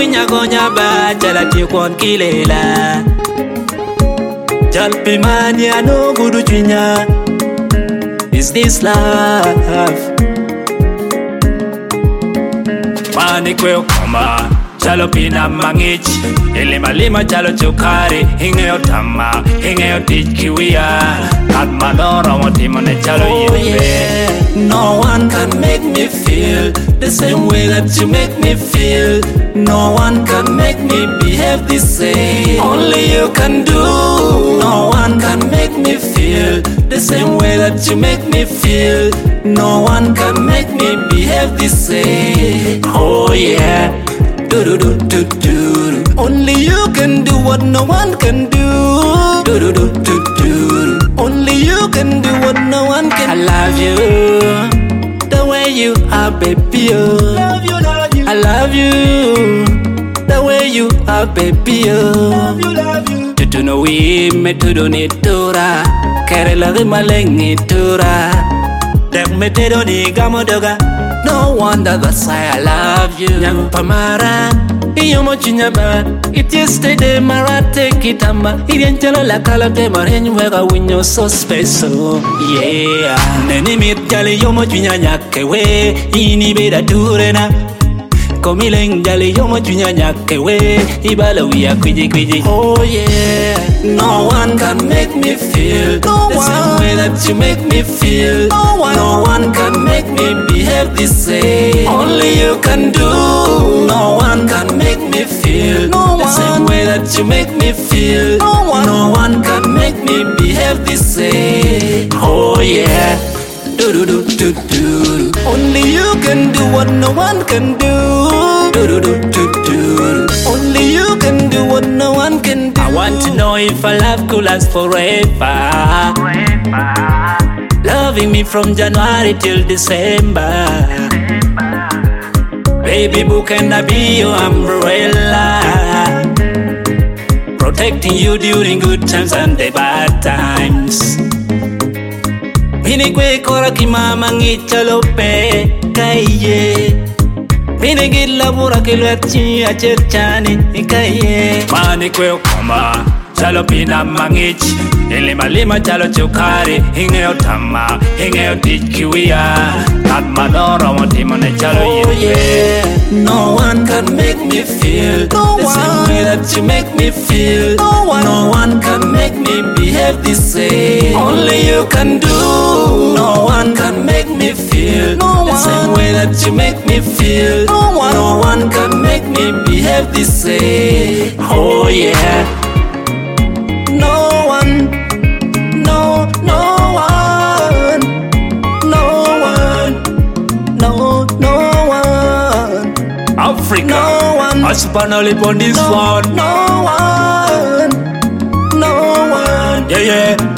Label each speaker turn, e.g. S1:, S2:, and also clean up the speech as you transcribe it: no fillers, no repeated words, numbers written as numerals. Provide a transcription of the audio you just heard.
S1: winya gonya ba chala ti kon kilela Jal pimania no gudu chinya Is this love Mani kweo koma Chalo pina mangichi Ilima lima chalo chukari Hingeo tama Hingeo tichkiwia Atmadoro motimone chalo yirbe No one can make me feel The same way that you make me feel No one can make me behave the same Only you can do No one can make me feel The same way that you make me feel No one can make me behave the same Oh yeah Do do do do do. Only you can do what no one can do. Do do do do do. Only you can do what no one can. I love you, the way you are, baby. Love you, love you. I love you, the way you are, baby. Love you, love you. Tu no we me tu do ni tura, kere la de malengi tura. Dek me te do ni gamodoga. No wonder that's why I love you. Nyang pamara, iyo mo chinyaba. It yesterday mara take it amba. Irienchelo la kala te marenyu wega winyo so special. Yeah. Neni mit jali yo mo chinyanya kewe. Ini beda durena. Komileng jali yo mo chinyanya kewe. Ibala wiya kwiji kwiji. Oh yeah. No one can make me feel the same way that you make me feel. No one can make me behave the same. Only you can do. No one can make me feel the same way that you make me feel. No one can make me behave the same. Oh yeah. Do do do do do. Only you can do what no one can do. Do do do do do. Only you can do what no one can do. I want to know if our love could last forever. Loving me from January till December. Baby boo, can I be your umbrella? Protecting you during good times and the bad times. Mini kwe kora ki mama ngichalope kaiye. Mini gila bura kilwati acherchani kaiye. Mani kwe koma chalo pina mangichi. Ilima lima chalo chukari. Hingeo tama, hingeo tichkiwia. Atmadoro motimone chalo yirbe. No one can make me feel the same way that you make me feel. No one can make me behave the same. Only you can do. No one can make me feel the same way that you make me feel. No one can make me behave the same. Oh yeah. No one, no one, no one. Africa, no one. I span on this one. No one, no one. Yeah, yeah.